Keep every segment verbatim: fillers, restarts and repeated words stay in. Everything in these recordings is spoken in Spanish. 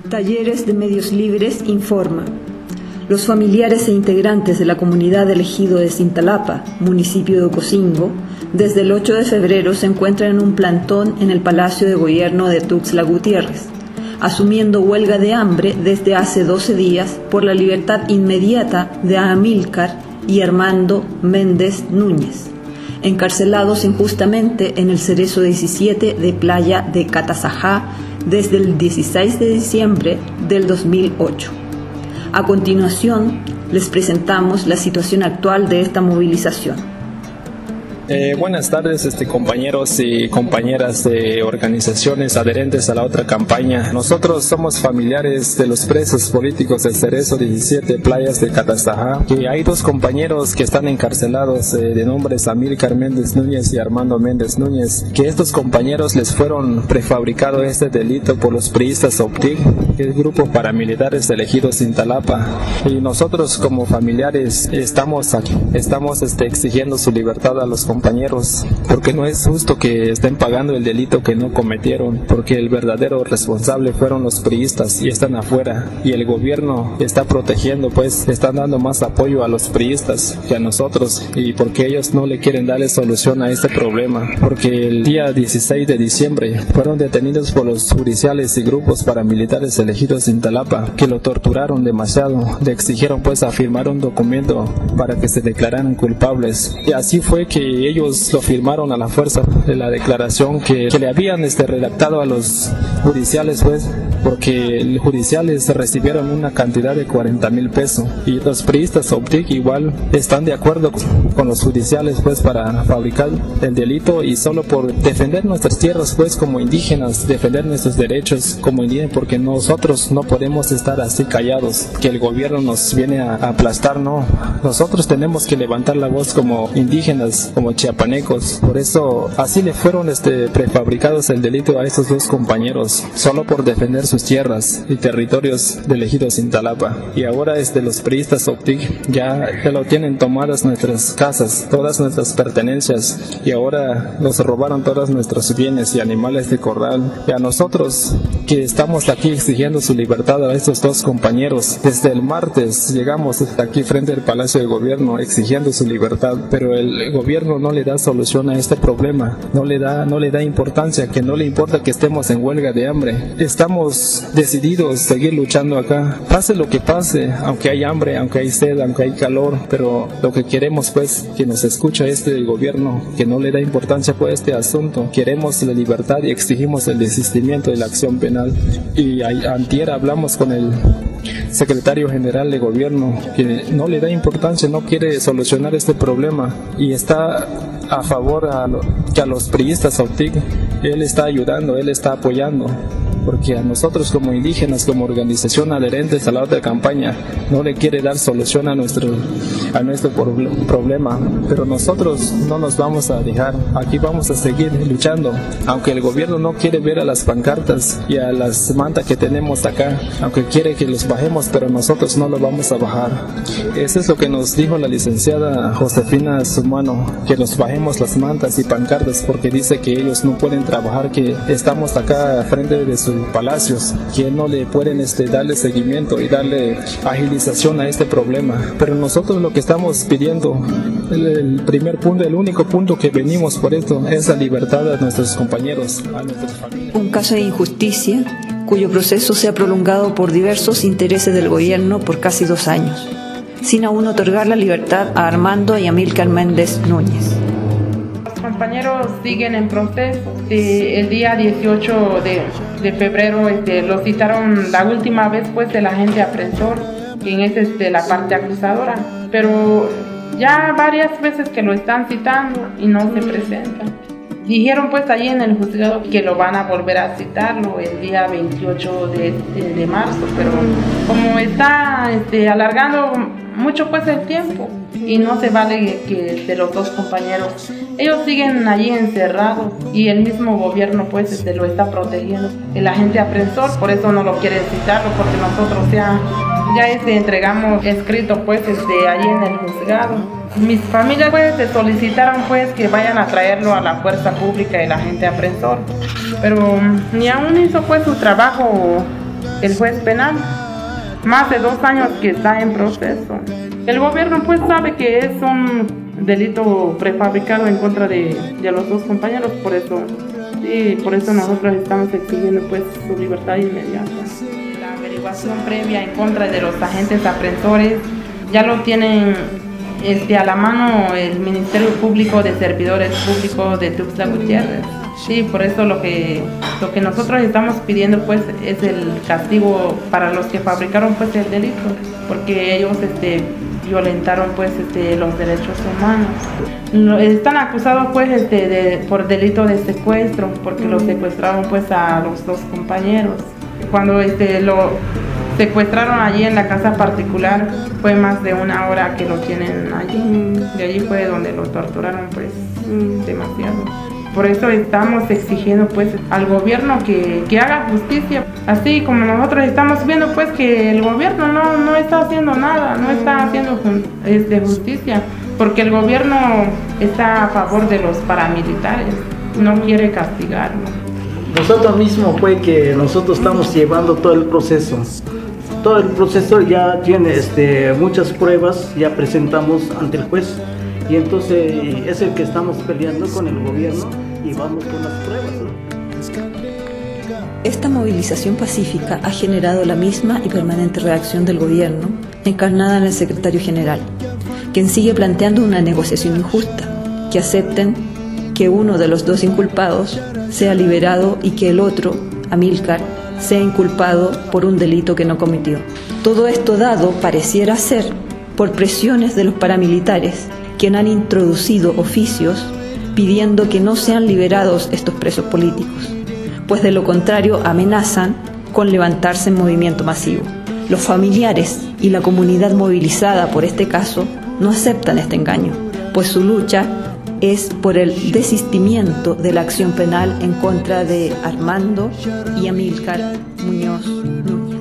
Talleres de Medios Libres informa. Los familiares e integrantes de la comunidad del ejido de Cintalapa, municipio de Ocosingo, desde el ocho de febrero se encuentran en un plantón en el Palacio de Gobierno de Tuxtla Gutiérrez, asumiendo huelga de hambre desde hace doce días por la libertad inmediata de Amílcar y Armando Méndez Núñez, encarcelados injustamente en el Cerezo diecisiete de Playa de Catazajá desde el dieciséis de diciembre del dos mil ocho. A continuación, les presentamos la situación actual de esta movilización. Eh, buenas tardes, este, compañeros y compañeras de organizaciones adherentes a la otra campaña. Nosotros somos familiares de los presos políticos del Cerezo diecisiete, Playas de Catazajá, que hay dos compañeros que están encarcelados eh, de nombres Amílcar Méndez Núñez y Armando Méndez Núñez, que estos compañeros les fueron prefabricado este delito por los priistas OPTIC, que es grupo paramilitares del ejido Cintalapa, y nosotros como familiares estamos aquí, estamos este, exigiendo su libertad a los compañeros compañeros, porque no es justo que estén pagando el delito que no cometieron, porque el verdadero responsable fueron los priistas y están afuera, y el gobierno está protegiendo, pues están dando más apoyo a los priistas que a nosotros, y porque ellos no le quieren darle solución a este problema, porque el día dieciséis de diciembre fueron detenidos por los judiciales y grupos paramilitares elegidos en Cintalapa, que lo torturaron demasiado, le exigieron pues a firmar un documento para que se declararan culpables, y así fue que ellos lo firmaron a la fuerza de la declaración que, que le habían este, redactado a los judiciales, pues, porque los judiciales recibieron una cantidad de cuarenta mil pesos y los priistas OPTIC igual están de acuerdo con los judiciales, pues, para fabricar el delito y solo por defender nuestras tierras, pues, como indígenas, defender nuestros derechos como indígenas, porque nosotros no podemos estar así callados, que el gobierno nos viene a, a aplastar, no, nosotros tenemos que levantar la voz como indígenas, como chiapanecos. Por eso así le fueron este, prefabricados el delito a estos dos compañeros, solo por defender sus tierras y territorios del ejido Cintalapa. Y ahora este, los priistas OPTIC ya, ya lo tienen tomadas nuestras casas, todas nuestras pertenencias, y ahora nos robaron todos nuestros bienes y animales de corral. Y a nosotros que estamos aquí exigiendo su libertad a estos dos compañeros, desde el martes llegamos hasta aquí frente al Palacio de Gobierno exigiendo su libertad, pero el gobierno no le da solución a este problema, no le da, no le da importancia, que no le importa que estemos en huelga de hambre. Estamos decididos a seguir luchando acá, pase lo que pase, aunque hay hambre, aunque hay sed, aunque hay calor, pero lo que queremos pues que nos escucha este gobierno, que no le da importancia pues a este asunto. Queremos la libertad y exigimos el desistimiento de la acción penal. Y antier hablamos con el secretario general de gobierno, que no le da importancia, no quiere solucionar este problema y está a favor a lo, que a los priistas OPTIC, él está ayudando, él está apoyando, porque a nosotros como indígenas, como organización adherentes a la otra campaña, no le quiere dar solución a nuestro, a nuestro problema, pero nosotros no nos vamos a dejar, aquí vamos a seguir luchando, aunque el gobierno no quiere ver a las pancartas y a las mantas que tenemos acá, aunque quiere que los bajemos, pero nosotros no lo vamos a bajar. Eso es lo que nos dijo la licenciada Josefina Sumano, que los bajemos las mantas y pancartas, porque dice que ellos no pueden trabajar, que estamos acá frente de sus palacios, que no le pueden este, darle seguimiento y darle agilización a este problema. Pero nosotros lo que estamos pidiendo, el, el primer punto, el único punto que venimos por esto, es la libertad a nuestros compañeros, a nuestras familias. Un caso de injusticia cuyo proceso se ha prolongado por diversos intereses del gobierno por casi dos años, sin aún otorgar la libertad a Armando y Amílcar Méndez Núñez. Los compañeros siguen en proceso. El día dieciocho de febrero este, los citaron la última vez pues del agente aprensor, quien es este, la parte acusadora, pero ya varias veces que lo están citando y no se presentan. Dijeron pues allí en el juzgado que lo van a volver a citarlo el día veintiocho de, de, de marzo, pero como está este, alargando mucho pues el tiempo y no se vale que de los dos compañeros, ellos siguen allí encerrados y el mismo gobierno pues este, lo está protegiendo, el agente aprensor, por eso no lo quiere citarlo, porque nosotros ya, ya este, entregamos escrito pues este, allí en el juzgado. Mis familias pues se solicitaron pues que vayan a traerlo a la fuerza pública y el agente aprensor, pero ni aún hizo pues su trabajo el juez penal. Más de dos años que está en proceso. El gobierno pues sabe que es un delito prefabricado en contra de, de los dos compañeros, por eso, sí, por eso nosotros estamos exigiendo pues su libertad inmediata. La averiguación previa en contra de los agentes aprensores ya lo tienen este, a la mano el Ministerio Público de Servidores Públicos de Tuxtla Gutiérrez. Sí, por eso lo que, lo que nosotros estamos pidiendo pues es el castigo para los que fabricaron pues el delito, porque ellos este, violentaron pues este, los derechos humanos. Están acusados pues este, de, por delito de secuestro, porque los secuestraron pues a los dos compañeros. Cuando este, lo secuestraron allí en la casa particular, fue más de una hora que lo tienen allí, de allí fue donde lo torturaron pues demasiado. Por eso estamos exigiendo pues al gobierno que, que haga justicia, así como nosotros estamos viendo pues que el gobierno no, no está haciendo nada, no está haciendo este, justicia, porque el gobierno está a favor de los paramilitares, no quiere castigarlos. Nosotros mismos fue que nosotros estamos llevando todo el proceso, todo el proceso ya tiene este, muchas pruebas, ya presentamos ante el juez. Y entonces es el que estamos peleando con el gobierno y vamos con las pruebas, ¿no? Esta movilización pacífica ha generado la misma y permanente reacción del gobierno, encarnada en el secretario general, quien sigue planteando una negociación injusta, que acepten que uno de los dos inculpados sea liberado y que el otro, Amílcar, sea inculpado por un delito que no cometió. Todo esto dado pareciera ser por presiones de los paramilitares, quien han introducido oficios pidiendo que no sean liberados estos presos políticos, pues de lo contrario amenazan con levantarse en movimiento masivo. Los familiares y la comunidad movilizada por este caso no aceptan este engaño, pues su lucha es por el desistimiento de la acción penal en contra de Armando y Amílcar Muñoz Núñez.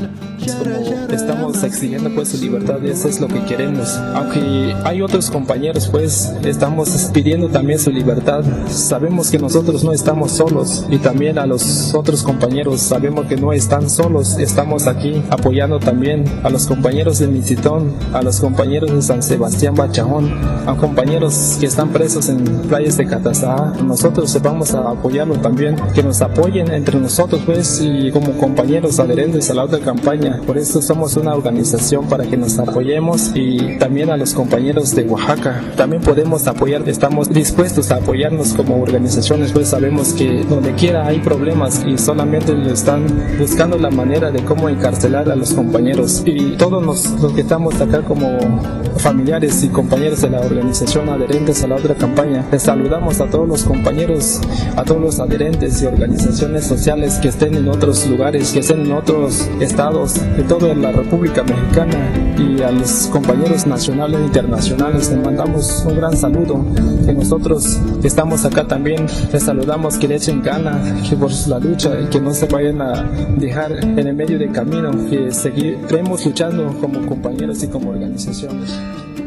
Como estamos exigiendo pues su libertad, eso es lo que queremos. Aunque hay otros compañeros pues estamos pidiendo también su libertad. Sabemos que nosotros no estamos solos y también a los otros compañeros sabemos que no están solos. Estamos aquí apoyando también a los compañeros de Mixitón, a los compañeros de San Sebastián Bachajón, a compañeros que están presos en playas de Catazá. Nosotros vamos a apoyarlo también, que nos apoyen entre nosotros pues y como compañeros adherentes a la otra campaña. Por eso somos una organización para que nos apoyemos, y también a los compañeros de Oaxaca también podemos apoyar, estamos dispuestos a apoyarnos como organizaciones, pues sabemos que donde quiera hay problemas y solamente están buscando la manera de cómo encarcelar a los compañeros, y todos los, los que estamos acá como familiares y compañeros de la organización adherentes a la otra campaña, les saludamos a todos los compañeros, a todos los adherentes y organizaciones sociales que estén en otros lugares, que estén en otros estados de toda la República Mexicana, y a los compañeros nacionales e internacionales les mandamos un gran saludo, que nosotros estamos acá también les saludamos, que le echen gana, que por la lucha y que no se vayan a dejar en el medio del camino, que seguiremos luchando como compañeros y como organizaciones.